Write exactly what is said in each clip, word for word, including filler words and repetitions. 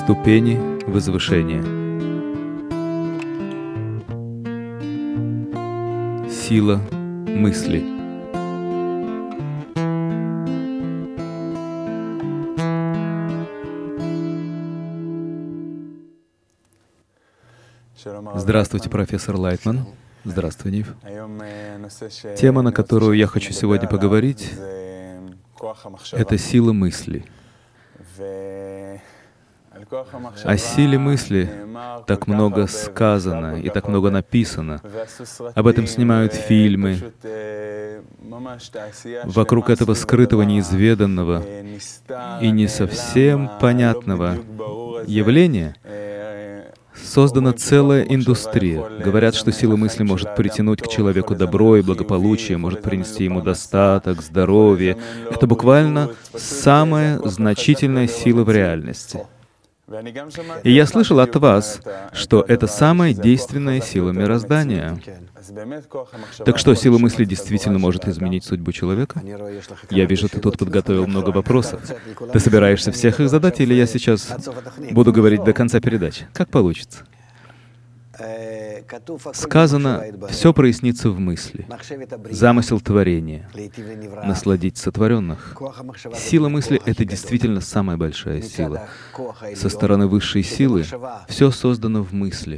Ступени возвышения. Сила мысли. Здравствуйте, профессор Лайтман. Здравствуй, Нив. Тема, на которую я хочу сегодня поговорить, это сила мысли. О силе мысли так много сказано и так много написано. Об этом снимают фильмы. Вокруг этого скрытого, неизведанного и не совсем понятного явления создана целая индустрия. Говорят, что сила мысли может притянуть к человеку добро и благополучие, может принести ему достаток, здоровье. Это буквально самая значительная сила в реальности. И я слышал от вас, что это самая действенная сила мироздания. Так что, сила мысли действительно может изменить судьбу человека? Я вижу, ты тут подготовил много вопросов. Ты собираешься всех их задать, или я сейчас буду говорить до конца передачи? Как получится. Сказано, все прояснится в мысли. Замысел творения. Насладить сотворенных. Сила мысли — это действительно самая большая сила. Со стороны высшей силы все создано в мысли.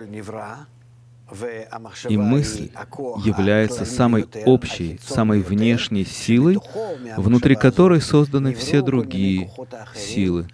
И мысль является самой общей, самой внешней силой, внутри которой созданы все другие силы.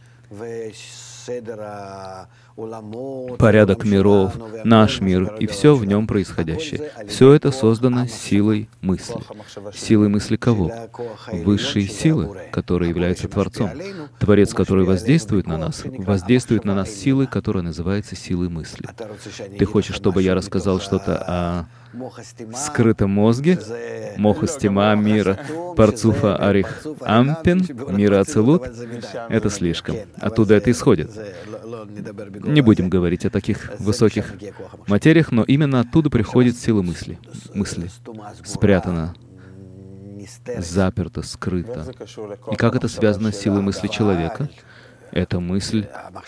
Порядок миров, наш мир и все в нем происходящее. Все это создано силой мысли. Силой мысли кого? Высшей силы, которая является Творцом. Творец, который воздействует на нас, воздействует на нас силой, которая называется силой мысли. Ты хочешь, чтобы я рассказал что-то о скрытом мозге, Мохастима, мира, Парцуфа Арих Ампин, мира Ацилут? Это слишком. Оттуда это исходит. Не будем говорить о таких высоких материях, но именно оттуда приходит сила мысли. Мысли спрятана, заперта, скрыта. И как это связано с силой мысли человека? Эта мысль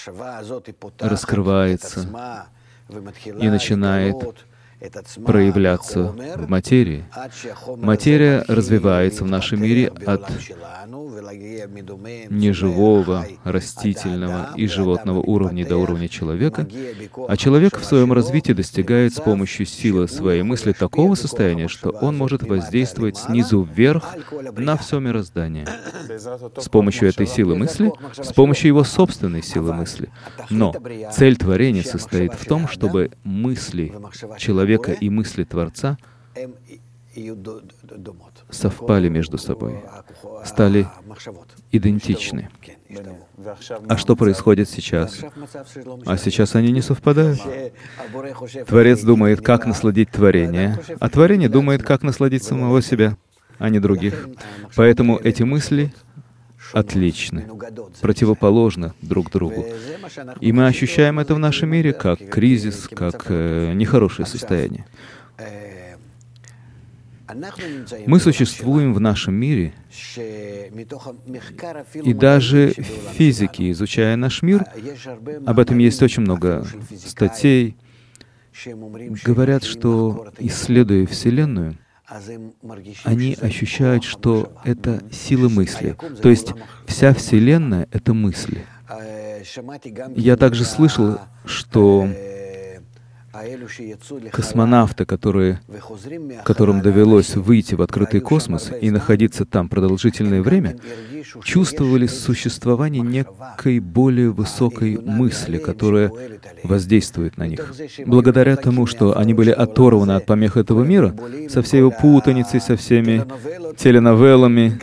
раскрывается и начинает проявляться в материи. Материя развивается в нашем мире от неживого, растительного и животного уровня до уровня человека, а человек в своем развитии достигает с помощью силы своей мысли такого состояния, что он может воздействовать снизу вверх на все мироздание. С помощью этой силы мысли, с помощью его собственной силы мысли. Но цель творения состоит в том, чтобы мысли человека и мысли Творца совпали между собой, стали идентичны. А что происходит сейчас? А сейчас они не совпадают. Творец думает, как насладить творение, а творение думает, как насладить самого себя, а не других. Поэтому эти мысли отличны, противоположны друг другу. И мы ощущаем это в нашем мире как кризис, как э, нехорошее состояние. Мы существуем в нашем мире, и даже физики, изучая наш мир, об этом есть очень много статей, говорят, что, исследуя Вселенную, они ощущают, что это сила мысли. То есть вся Вселенная — это мысли. Я также слышал, что космонавты, которые, которым довелось выйти в открытый космос и находиться там продолжительное время, чувствовали существование некой более высокой мысли, которая воздействует на них. Благодаря тому, что они были оторваны от помех этого мира, со всей его путаницей, со всеми теленовеллами,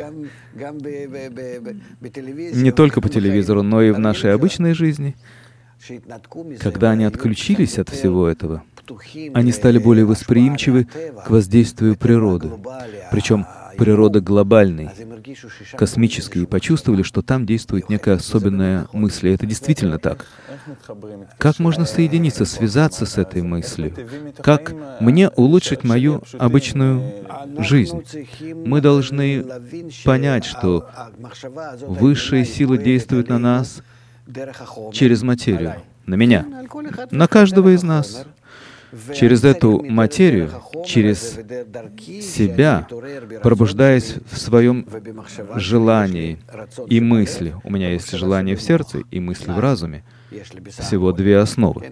не только по телевизору, но и в нашей обычной жизни, когда они отключились от всего этого, они стали более восприимчивы к воздействию природы. Причем природы глобальной, космической, и почувствовали, что там действует некая особенная мысль. И это действительно так. Как можно соединиться, связаться с этой мыслью? Как мне улучшить мою обычную жизнь? Мы должны понять, что высшие силы действуют на нас через материю, на меня, на каждого из нас. Через эту материю, через себя, пробуждаясь в своем желании и мысли. У меня есть желание в сердце и мысли в разуме. Всего две основы,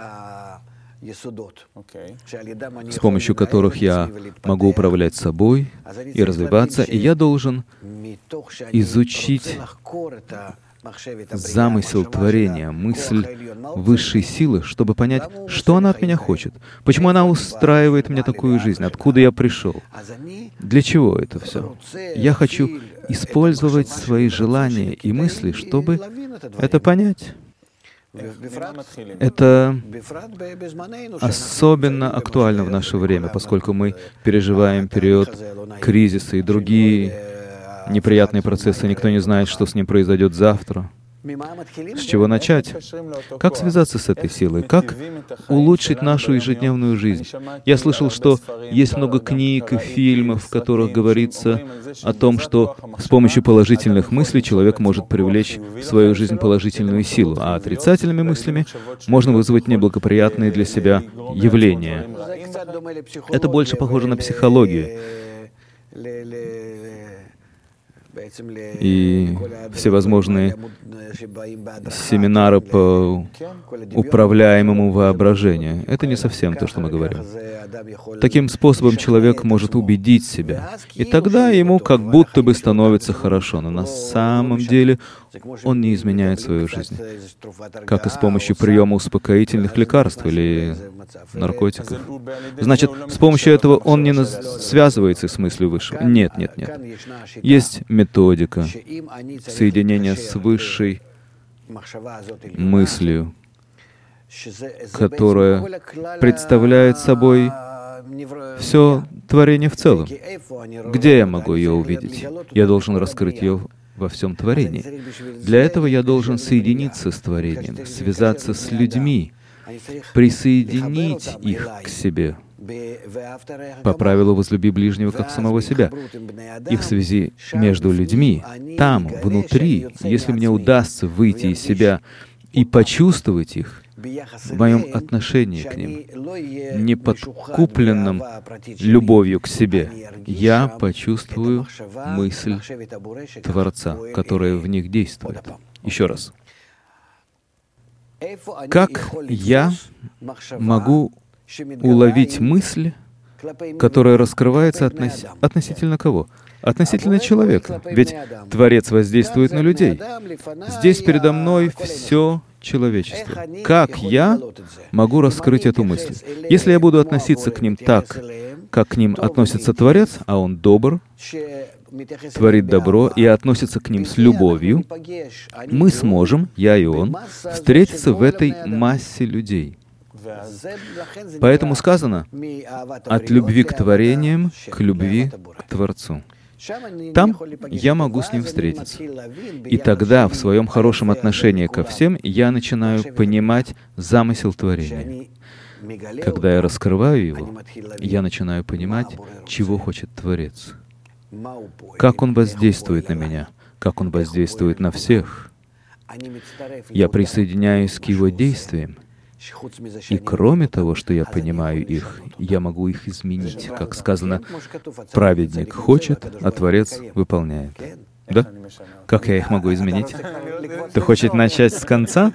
с помощью которых я могу управлять собой и развиваться, и я должен изучить замысел творения, мысль высшей силы, чтобы понять, что она от меня хочет, почему она устраивает мне такую жизнь, откуда я пришел, для чего это все. Я хочу использовать свои желания и мысли, чтобы это понять. Это особенно актуально в наше время, поскольку мы переживаем период кризиса и другие неприятные процессы, никто не знает, что с ним произойдет завтра. С чего начать? Как связаться с этой силой? Как улучшить нашу ежедневную жизнь? Я слышал, что есть много книг и фильмов, в которых говорится о том, что с помощью положительных мыслей человек может привлечь в свою жизнь положительную силу, а отрицательными мыслями можно вызвать неблагоприятные для себя явления. Это больше похоже на психологию. И всевозможные семинары по управляемому воображению. Это не совсем то, что мы говорим. Таким способом человек может убедить себя, и тогда ему как будто бы становится хорошо, но на самом деле он не изменяет свою жизнь, как и с помощью приема успокоительных лекарств или наркотиков. Значит, с помощью этого он не связывается с мыслью высшего. Нет, нет, нет. Есть методика соединения с высшей мыслью, которая представляет собой все творение в целом. Где я могу ее увидеть? Я должен раскрыть ее во всем творении. Для этого я должен соединиться с творением, связаться с людьми, присоединить их к себе. По правилу «возлюби ближнего, как самого себя». И в связи между людьми, там, внутри, если мне удастся выйти из себя и почувствовать их, в моем отношении к ним, не подкупленном любовью к себе, я почувствую мысль Творца, которая в них действует. Еще раз. Как я могу уловить мысль, которая раскрывается относ... относительно кого? Относительно человека. Ведь Творец воздействует на людей. Здесь передо мной все человечество. Как я могу раскрыть эту мысль? Если я буду относиться к ним так, как к ним относится Творец, а Он добр, творит добро и относится к ним с любовью, мы сможем, я и Он, встретиться в этой массе людей. Поэтому сказано «от любви к творениям к любви к Творцу». Там я могу с Ним встретиться. И тогда, в своем хорошем отношении ко всем, я начинаю понимать замысел творения. Когда я раскрываю его, я начинаю понимать, чего хочет Творец, как Он воздействует на меня, как Он воздействует на всех. Я присоединяюсь к Его действиям. И кроме того, что я понимаю их, я могу их изменить. Как сказано, праведник хочет, а Творец выполняет. Да? Как я их могу изменить? Ты хочешь начать с конца?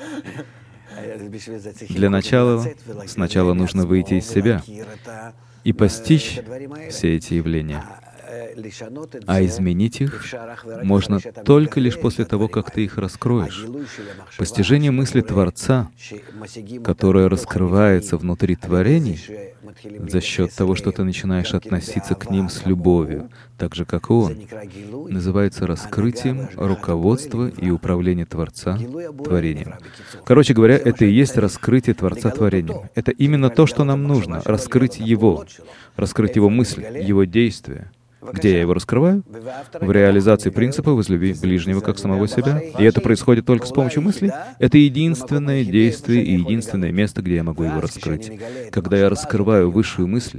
Для начала сначала нужно выйти из себя и постичь все эти явления. А изменить их можно только лишь после того, как ты их раскроешь. Постижение мысли Творца, которое раскрывается внутри творений, за счет того, что ты начинаешь относиться к ним с любовью, так же, как и Он, называется раскрытием руководства и управления Творца творением. Короче говоря, это и есть раскрытие Творца творением. Это именно то, что нам нужно — раскрыть Его, раскрыть Его мысли, Его действия. Где я его раскрываю? В реализации принципа «возлюби ближнего, как самого себя». И это происходит только с помощью мыслей. Это единственное действие и единственное место, где я могу его раскрыть. Когда я раскрываю высшую мысль,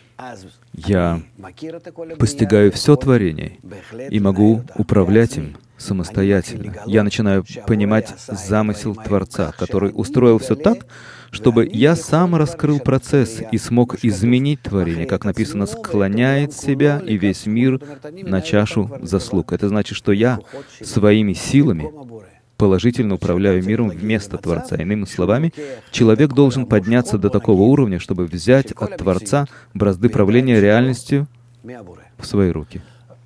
я постигаю все творение и могу управлять им самостоятельно. Я начинаю понимать замысел Творца, который устроил все так, чтобы я сам раскрыл процесс и смог изменить творение, как написано, склоняет себя и весь мир на чашу заслуг. Это значит, что я своими силами положительно управляю миром вместо Творца. Иными словами, человек должен подняться до такого уровня, чтобы взять от Творца бразды правления реальностью в свои руки.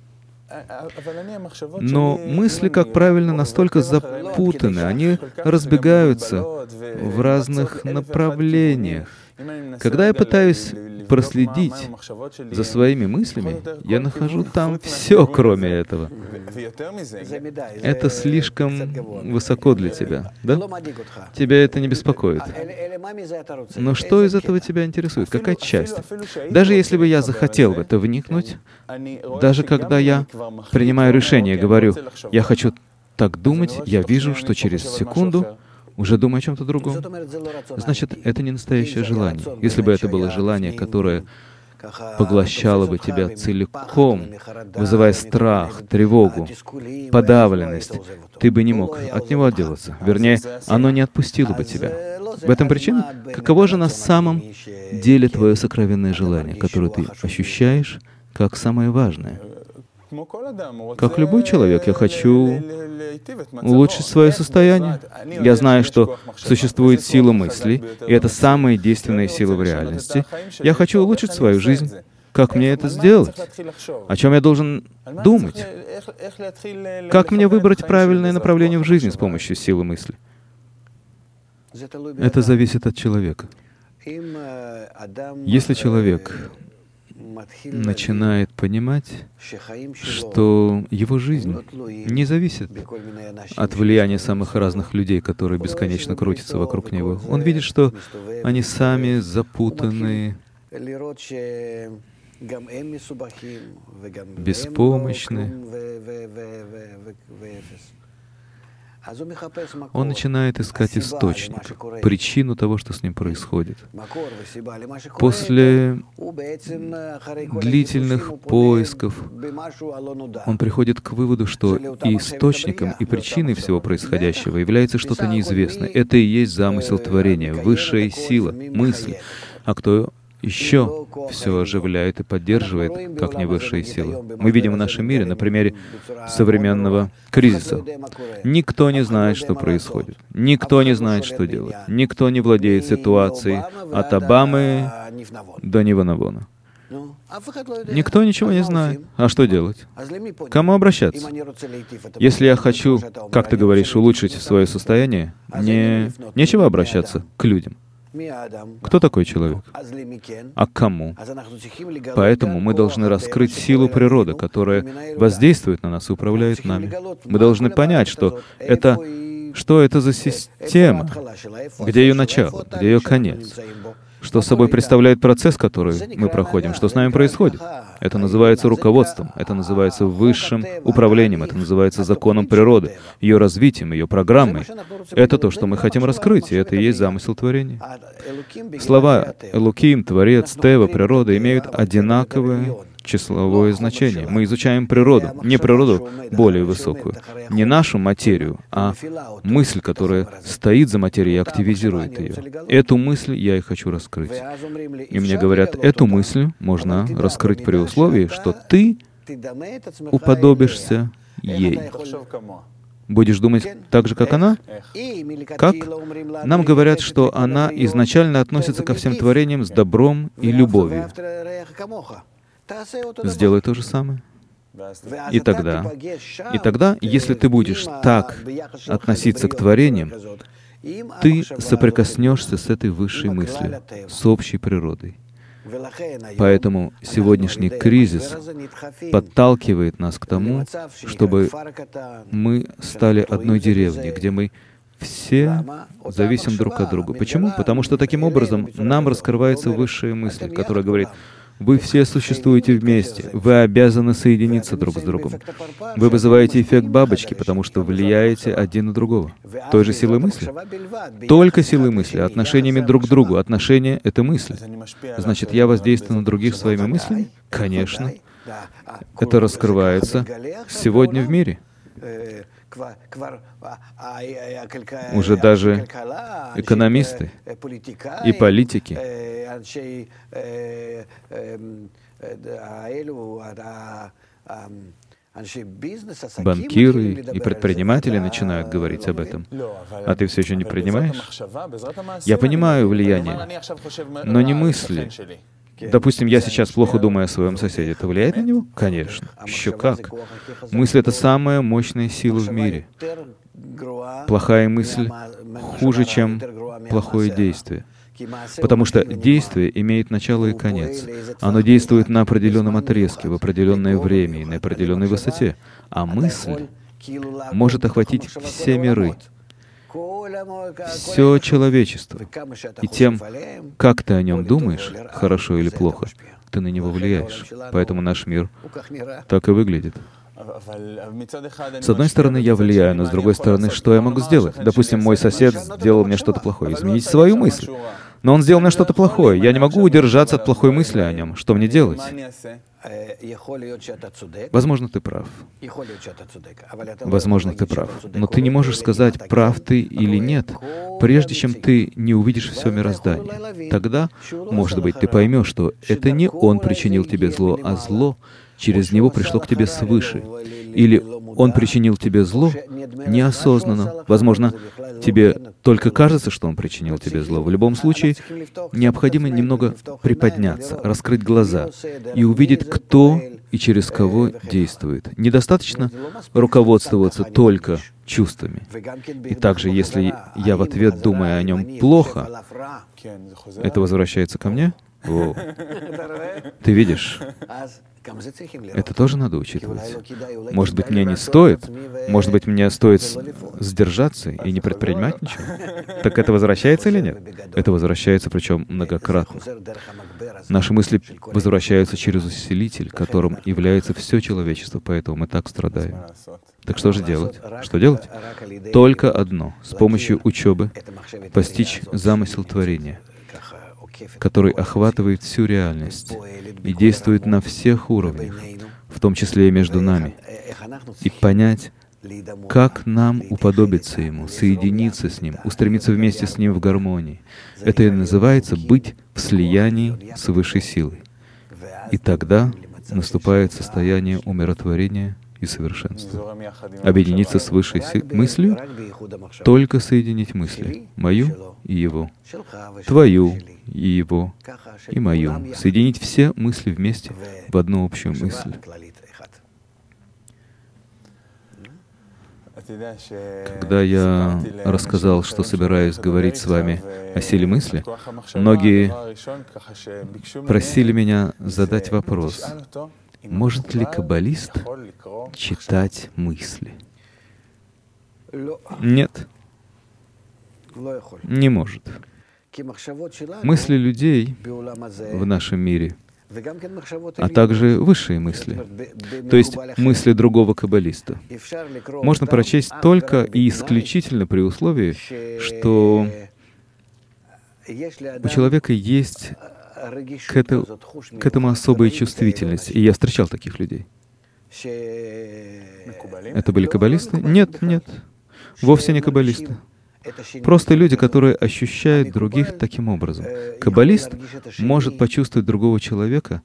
Но мысли, как правильно, настолько запутаны, они разбегаются в разных направлениях. Когда я пытаюсь проследить за своими мыслями, я нахожу там все, кроме этого. Это слишком высоко для тебя, да? Тебя это не беспокоит. Но что из этого тебя интересует? Какая часть? Даже если бы я захотел в это вникнуть, даже когда я принимаю решение, говорю, я хочу так думать, я вижу, что через секунду уже думаю о чем-то другом. Значит, это не настоящее желание. Если бы это было желание, которое поглощало бы тебя целиком, вызывая страх, тревогу, подавленность, ты бы не мог от него отделаться. Вернее, оно не отпустило бы тебя. В этом причина, каково же на самом деле твое сокровенное желание, которое ты ощущаешь как самое важное? Как любой человек, я хочу улучшить свое состояние. Я знаю, что существует сила мыслей, и это самая действенная сила в реальности. Я хочу улучшить свою жизнь. Как мне это сделать? О чем я должен думать? Как мне выбрать правильное направление в жизни с помощью силы мысли? Это зависит от человека. Если человек начинает понимать, что его жизнь не зависит от влияния самых разных людей, которые бесконечно крутятся вокруг него. Он видит, что они сами запутаны, беспомощны. Он начинает искать источник, причину того, что с ним происходит. После длительных поисков он приходит к выводу, что и источником, и причиной всего происходящего является что-то неизвестное. Это и есть замысел творения, высшая сила, мысль. А кто еще все оживляет и поддерживает, как не высшие силы. Мы видим в нашем мире на примере современного кризиса. Никто не знает, что происходит. Никто не знает, что делать. Никто не владеет ситуацией от Обамы до Ниванавона. Никто ничего не знает. А что делать? К кому обращаться? Если я хочу, как ты говоришь, улучшить свое состояние, мне нечего обращаться к людям. Кто такой человек? А к кому? Поэтому мы должны раскрыть силу природы, которая воздействует на нас и управляет нами. Мы должны понять, что это, что это за система, где ее начало, где ее конец, что собой представляет процесс, который мы проходим, что с нами происходит. Это называется руководством, это называется высшим управлением, это называется законом природы, ее развитием, ее программой. Это то, что мы хотим раскрыть, и это и есть замысел творения. Слова «Элоким», «Творец», «Тева», «Природа» имеют одинаковое числовое значение. Мы изучаем природу, не природу более высокую, не нашу материю, а мысль, которая стоит за материей и активизирует ее. Эту мысль я и хочу раскрыть. И мне говорят, эту мысль можно раскрыть при условии, что ты уподобишься ей. Будешь думать так же, как она? Как? Нам говорят, что она изначально относится ко всем творениям с добром и любовью. Сделай то же самое. И тогда, и тогда, если ты будешь так относиться к творениям, ты соприкоснешься с этой высшей мыслью, с общей природой. Поэтому сегодняшний кризис подталкивает нас к тому, чтобы мы стали одной деревней, где мы все зависим друг от друга. Почему? Потому что таким образом нам раскрывается высшая мысль, которая говорит, вы все существуете вместе, вы обязаны соединиться друг с другом. Вы вызываете эффект бабочки, потому что влияете один на другого. Той же силой мысли. Только силой мысли, отношениями друг к другу. Отношения — это мысли. Значит, я воздействую на других своими мыслями? Конечно. Это раскрывается сегодня в мире. Уже даже экономисты и политики, банкиры и предприниматели начинают говорить об этом. А ты все еще не принимаешь? Я понимаю влияние, но не мысли. Допустим, я сейчас плохо думаю о своем соседе. Это влияет на него? Конечно. Еще как. Мысль — это самая мощная сила в мире. Плохая мысль хуже, чем плохое действие. Потому что действие имеет начало и конец. Оно действует на определенном отрезке, в определенное время и на определенной высоте. А мысль может охватить все миры, все человечество. И тем, как ты о нем думаешь, хорошо или плохо, ты на него влияешь. Поэтому наш мир так и выглядит. С одной стороны, я влияю, но с другой стороны, что я могу сделать? Допустим, мой сосед сделал мне что-то плохое. Изменить свою мысль. Но он сделал мне что-то плохое. Я не могу удержаться от плохой мысли о нем. Что мне делать? Возможно, ты прав. Возможно, ты прав. Но ты не можешь сказать, прав ты или нет, прежде чем ты не увидишь все мироздание. Тогда, может быть, ты поймешь, что это не он причинил тебе зло, а зло через него пришло к тебе свыше. Или он причинил тебе зло неосознанно. Возможно, тебе только кажется, что он причинил тебе зло. В любом случае, необходимо немного приподняться, раскрыть глаза и увидеть, кто и через кого действует. Недостаточно руководствоваться только чувствами. И также, если я в ответ думаю о нем плохо, это возвращается ко мне? О, ты видишь? Это тоже надо учитывать. Может быть, мне не стоит, может быть, мне стоит сдержаться и не предпринимать ничего. Так это возвращается или нет? Это возвращается, причем многократно. Наши мысли возвращаются через усилитель, которым является все человечество, поэтому мы так страдаем. Так что же делать? Что делать? Только одно. С помощью учебы постичь замысел творения, который охватывает всю реальность и действует на всех уровнях, в том числе и между нами, и понять, как нам уподобиться Ему, соединиться с Ним, устремиться вместе с Ним в гармонии. Это и называется быть в слиянии с высшей силой. И тогда наступает состояние умиротворения и совершенства. Объединиться с высшей си- мыслью, только соединить мысли, мою и его, твою и его, и мою. Соединить все мысли вместе в одну общую мысль. Когда я рассказал, что собираюсь говорить с вами о силе мысли, многие просили меня задать вопрос: может ли каббалист читать мысли? Нет, не может. Мысли людей в нашем мире, а также высшие мысли, то есть мысли другого каббалиста, можно прочесть только и исключительно при условии, что у человека есть к, это, к этому особая чувствительность. И я встречал таких людей. Это были каббалисты? Нет, нет. Вовсе не каббалисты. Просто люди, которые ощущают других таким образом. Каббалист может почувствовать другого человека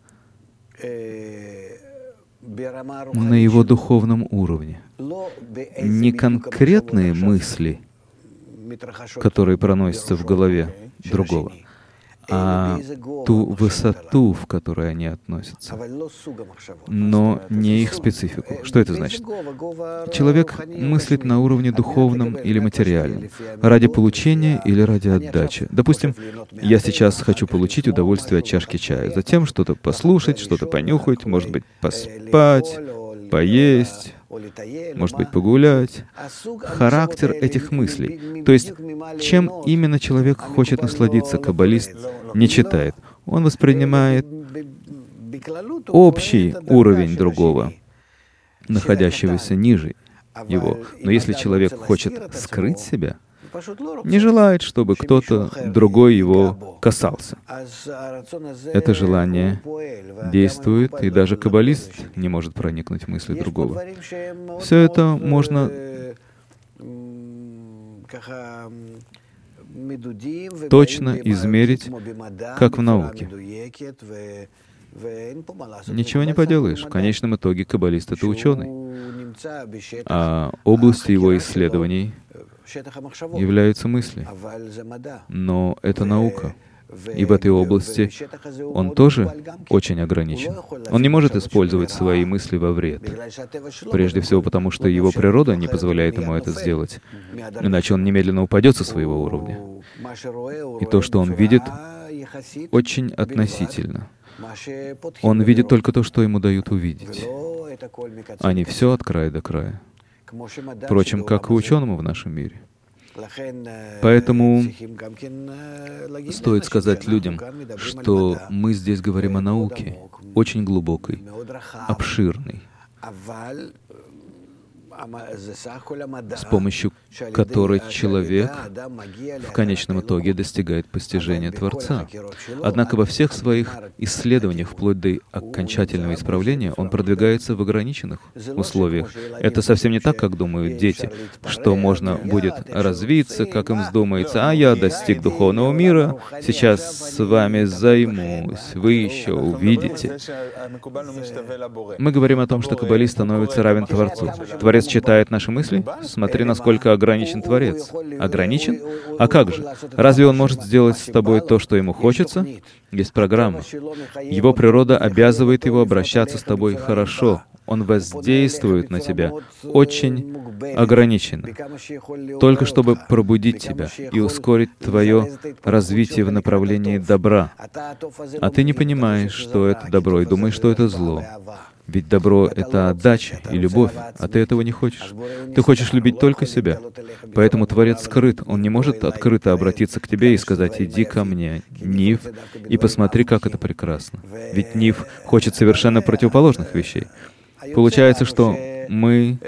на его духовном уровне. Не конкретные мысли, которые проносятся в голове другого, а ту высоту, в которой они относятся, но не их специфику. Что это значит? Человек мыслит на уровне духовном или материальном, ради получения или ради отдачи. Допустим, я сейчас хочу получить удовольствие от чашки чая, затем что-то послушать, что-то понюхать, может быть, поспать, поесть, может быть, погулять. Характер этих мыслей. То есть, чем именно человек хочет насладиться, каббалист не читает. Он воспринимает общий уровень другого, находящегося ниже его. Но если человек хочет скрыть себя, не желает, чтобы кто-то другой его касался. Это желание действует, и даже каббалист не может проникнуть в мысли другого. Все это можно точно измерить, как в науке. Ничего не поделаешь. В конечном итоге каббалист — это ученый. А областью его исследований являются мысли. Но это наука. И в этой области он тоже очень ограничен. Он не может использовать свои мысли во вред. Прежде всего потому, что его природа не позволяет ему это сделать. Иначе он немедленно упадет со своего уровня. И то, что он видит, очень относительно. Он видит только то, что ему дают увидеть, а не все от края до края. Впрочем, как и ученому в нашем мире. Поэтому стоит сказать людям, что мы здесь говорим о науке, очень глубокой, обширной, с помощью которой человек в конечном итоге достигает постижения Творца. Однако во всех своих исследованиях, вплоть до окончательного исправления, он продвигается в ограниченных условиях. Это совсем не так, как думают дети, что можно будет развиться, как им вздумается. «А я достиг духовного мира, сейчас с вами займусь, вы еще увидите». Мы говорим о том, что каббалист становится равен Творцу. Творец читает наши мысли? Смотри, насколько ограничен Творец. Ограничен? А как же? Разве он может сделать с тобой то, что ему хочется? Есть программа. Его природа обязывает его обращаться с тобой хорошо. Он воздействует на тебя очень ограниченно, только чтобы пробудить тебя и ускорить твое развитие в направлении добра. А ты не понимаешь, что это добро, и думаешь, что это зло. Ведь добро — это отдача и любовь, а ты этого не хочешь. Ты хочешь любить только себя. Поэтому Творец скрыт. Он не может открыто обратиться к тебе и сказать: «Иди ко мне, Нив, и посмотри, как это прекрасно». Ведь Нив хочет совершенно противоположных вещей. Получается, что мы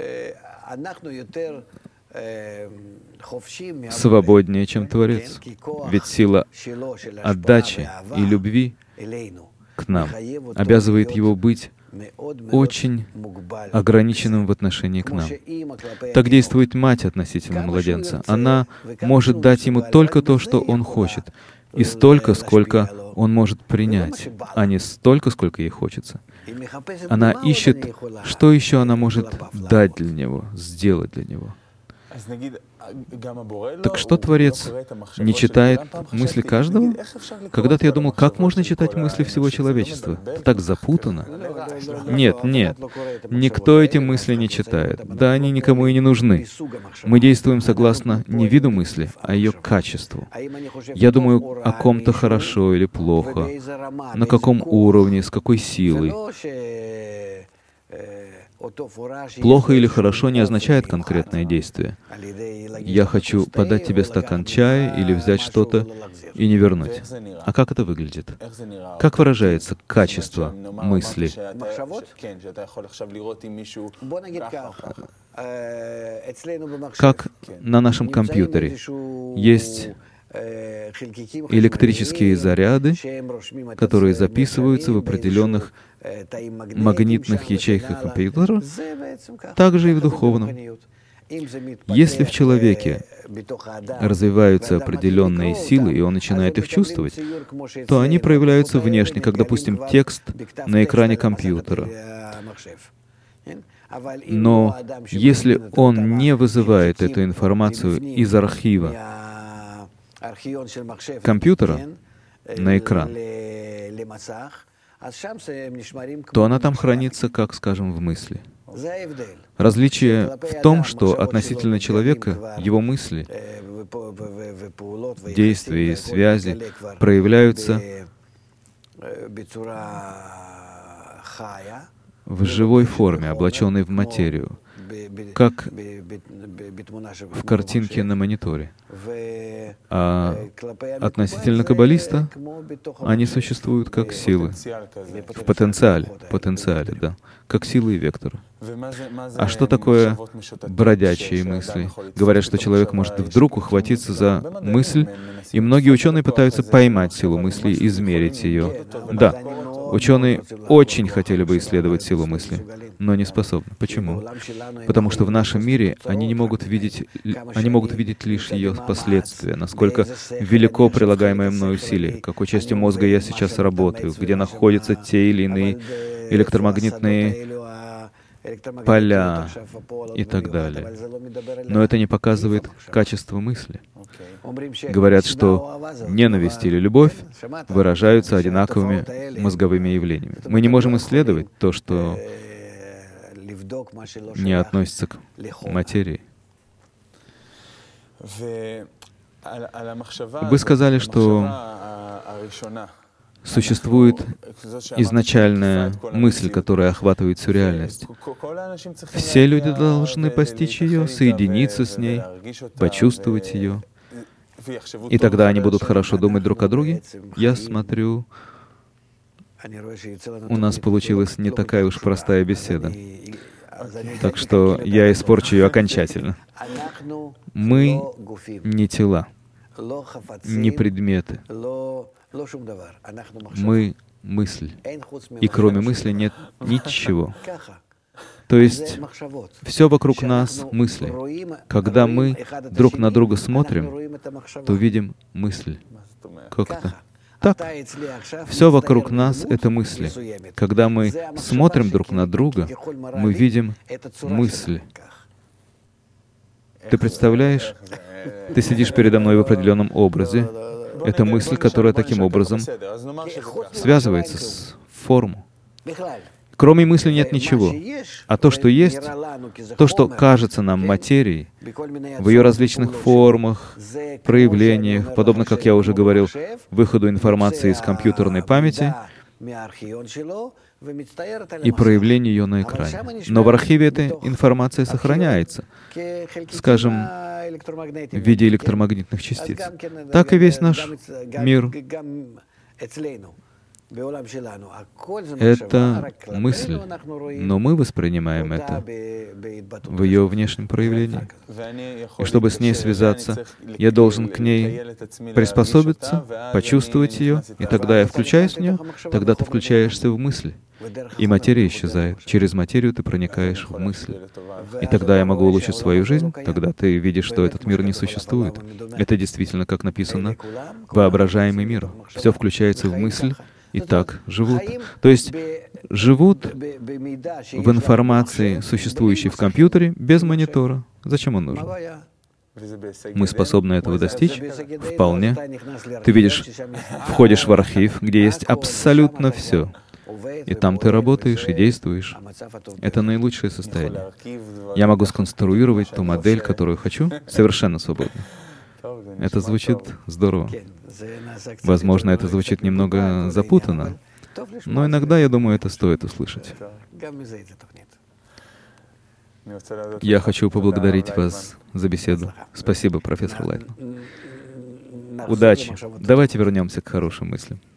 свободнее, чем Творец. Ведь сила отдачи и любви к нам обязывает его быть очень ограниченным в отношении к нам. Так действует мать относительно младенца. Она может дать ему только то, что он хочет, и столько, сколько он может принять, а не столько, сколько ей хочется. Она ищет, что еще она может дать для него, сделать для него. Так что Творец не читает мысли каждого? Когда-то я думал, как можно читать мысли всего человечества? Это так запутанно. Нет, нет. Никто эти мысли не читает. Да, они никому и не нужны. Мы действуем согласно не виду мысли, а ее качеству. Я думаю о ком-то хорошо или плохо, на каком уровне, с какой силой. Плохо или хорошо не означает конкретное действие. Я хочу подать тебе стакан чая или взять что-то и не вернуть. А как это выглядит? Как выражается качество мысли? Как на нашем компьютере есть электрические заряды, которые записываются в определенных магнитных ячейках компьютера, также и в духовном. Если в человеке развиваются определенные силы, и он начинает их чувствовать, то они проявляются внешне, как, допустим, текст на экране компьютера. Но если он не вызывает эту информацию из архива компьютера на экран, то она там хранится, как, скажем, в мысли. Различие в том, что относительно человека его мысли, действия и связи проявляются в живой форме, облаченной в материю. как в картинке на мониторе. А относительно каббалиста, они существуют как силы. В потенциале, потенциале, да. Как силы и векторы. А что такое бродячие мысли? Говорят, что человек может вдруг ухватиться за мысль, и многие ученые пытаются поймать силу мысли, измерить ее. Да, ученые очень хотели бы исследовать силу мысли, но не способны. Почему? Потому что в нашем мире они не могут видеть, они могут видеть лишь ее последствия, насколько велико прилагаемое мною усилие, какой частью мозга я сейчас работаю, где находятся те или иные электромагнитные поля и так далее. Но это не показывает качество мысли. Говорят, что ненависть или любовь выражаются одинаковыми мозговыми явлениями. Мы не можем исследовать то, что не относится к материи. Вы сказали, что существует изначальная мысль, которая охватывает всю реальность. Все люди должны постичь ее, соединиться с ней, почувствовать ее, и тогда они будут хорошо думать друг о друге. Я смотрю, у нас получилась не такая уж простая беседа, так что я испорчу ее окончательно. Мы не тела, не предметы. Мы — мысль. И кроме мысли нет ничего. То есть все вокруг нас — мысли. Когда мы друг на друга смотрим, то видим мысль. Как-то так. Все вокруг нас — это мысли. Когда мы смотрим друг на друга, мы видим мысль. Ты представляешь? Ты сидишь передо мной в определенном образе. Это мысль, которая таким образом связывается с формой. Кроме мысли нет ничего. А то, что есть, то, что кажется нам материей, в ее различных формах, проявлениях, подобно, как я уже говорил, выходу информации из компьютерной памяти и проявлению ее на экране. Но в архиве эта информация сохраняется, скажем, в виде электромагнитных частиц. Так и весь наш мир. Это мысль, но мы воспринимаем это в ее внешнем проявлении. И чтобы с ней связаться, я должен к ней приспособиться, почувствовать ее, и тогда я включаюсь в нее, тогда ты включаешься в мысль, и материя исчезает. Через материю ты проникаешь в мысль. И тогда я могу улучшить свою жизнь, тогда ты видишь, что этот мир не существует. Это действительно, как написано, воображаемый мир. Все включается в мысль, и так живут. То есть живут в информации, существующей в компьютере, без монитора. Зачем он нужен? Мы способны этого достичь? Вполне. Ты видишь, входишь в архив, где есть абсолютно все. И там ты работаешь и действуешь. Это наилучшее состояние. Я могу сконструировать ту модель, которую хочу, совершенно свободно. Это звучит здорово. Возможно, это звучит немного запутанно, но иногда, я думаю, это стоит услышать. Я хочу поблагодарить вас за беседу. Спасибо, профессор Лайтман. Удачи. Давайте вернемся к хорошим мыслям.